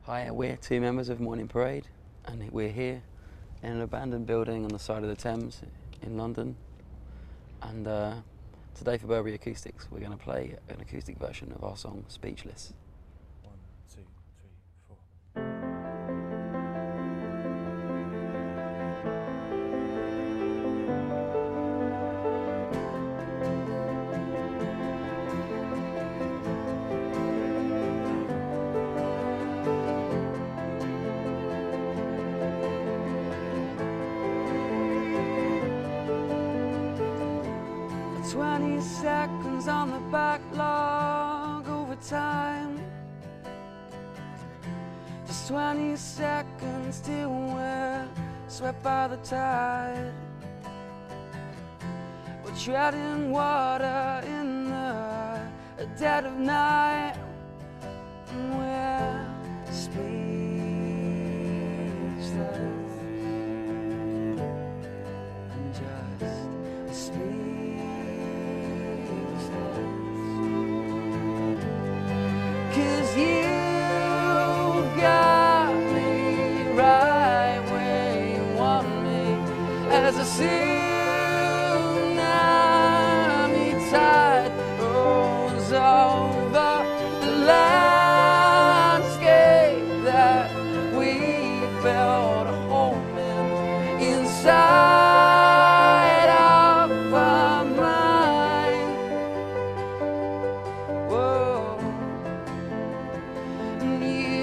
Hi, we're two members of Morning Parade, and we're here in an abandoned building on the side of the Thames in London. And today for Burberry Acoustics, we're going to play an acoustic version of our song Speechless. 1, 2, 3, 4. For 20 seconds on the backlog over time. Just 20 seconds till we're swept by the tide. We're treading water in the dead of night, and we're speechless and just speechless. 'Cause you got me right where you want me, as a tsunami tide rolls over the landscape that we built a home in, inside of our mind. Whoa. And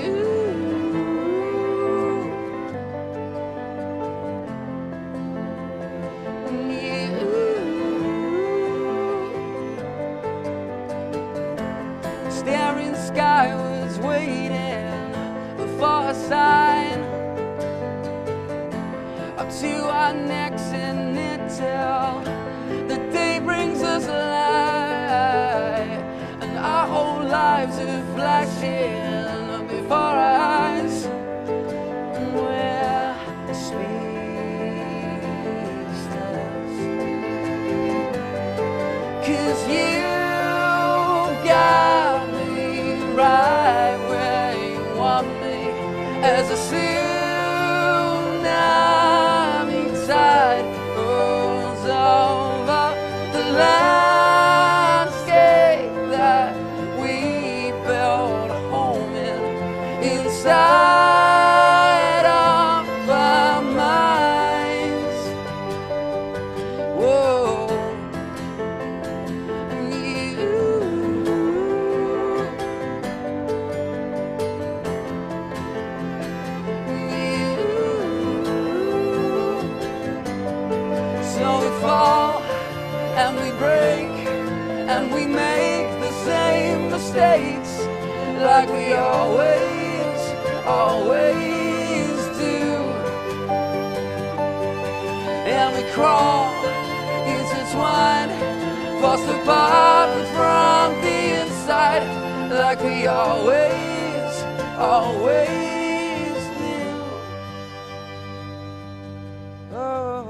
staring skywards, waiting for a sign, up to our necks in it till the day brings us light, and our whole lives are flashing before our eyes, and we're speechless. 'Cause you got me right where you want me, as a tsunami tide rolls over the landscape that we built a home in, inside of our minds. Whoa. And so we fall and we break and we make the same mistakes, like we always do. And we crawl, intertwined, forced apart from the inside, like we always do. Oh.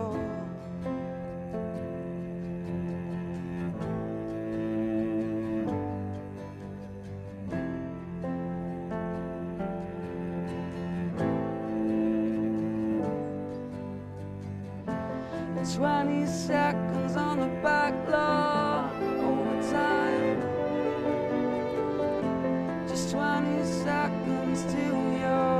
And 20 seconds on the backlog over time. Just 20 seconds till you're